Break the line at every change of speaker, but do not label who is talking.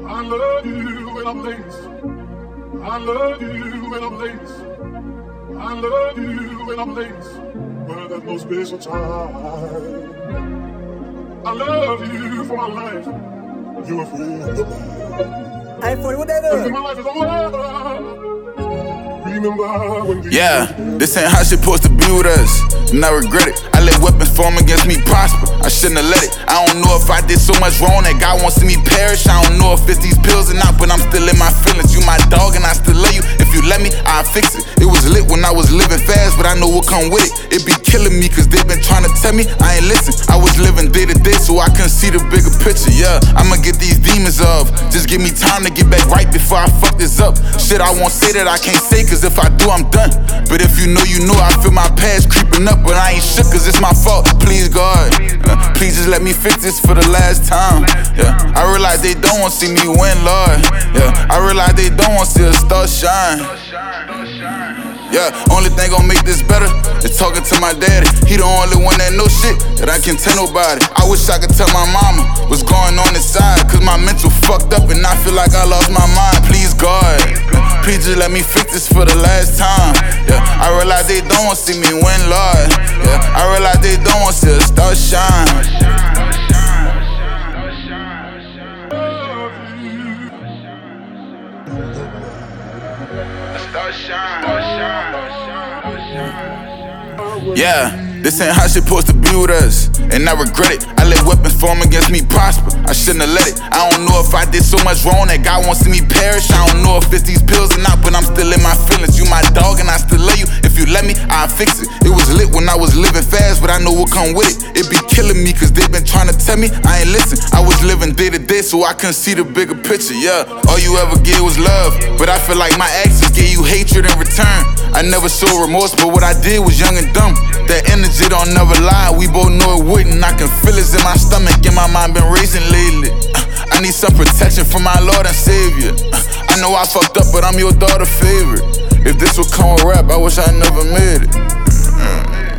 I love you when I'm late. I love you when I'm late. I love you when I'm late. But there's no special time. I love you for my life. You're a fool.
Hey, 40, what that is?
My life is over. Remember when
yeah, this ain't how shit supposed to be with us, and I regret it. I let weapons form against me prosper, I shouldn't have let it. I don't know if I did so much wrong that God wants to see me perish. I don't know if it's these pills or not, but I'm still in my feelings. You my dog and I still love you. If you let me, I'll fix it. It was lit when I was living fast, but I know what come with it. It be killing me cause they been trying to tell me I ain't listen. I was living day to day so I couldn't see the bigger picture. Yeah, I'ma get these demons off. Just give me time to get back right before I fuck this up. Shit I won't say that I can't say, cause if I do I'm done. But if you know, you know. I feel my past creeping up, but I ain't shook cause it's my fault. Please God, please just let me fix this for the last time. Yeah, I realize they don't want to see me win, Lord. Yeah, I realize they don't want to see a star shine. Yeah, only thing gon' make this better is talking to my daddy. He the only one that know shit that I can tell nobody. I wish I could tell my mama what's going on inside, cause my mental fucked up and I feel like I lost my mind. Please God, please just let me fix this for the last time. Yeah, I realize they don't want to see me win, Lord. Yeah, I realize they don't want to see a star shine. Yeah, this ain't how shit supposed to be with us, and I regret it. I let weapons form against me prosper, I shouldn't have let it. I don't know if I did so much wrong that God wants to see me perish. I don't know if it's these pills or not, but I'm still in my feelings. You my dog and I still love you. If you let me, I'll fix it. It was lit when I was living fast, but I know what come with it. It be killing me cause they been trying to tell me I ain't listen. I was living day to day so I couldn't see the bigger picture. Yeah, all you ever gave was love, but I feel like my actions gave you hatred in return. I never showed remorse, but what I did was young and dumb. That energy don't never lie, we both know it wouldn't. I can feel it in my stomach and my mind been racing lately. I need some protection from my Lord and Savior. I know I fucked up, but I'm your daughter favorite. If this would come with rap, I wish I never made it.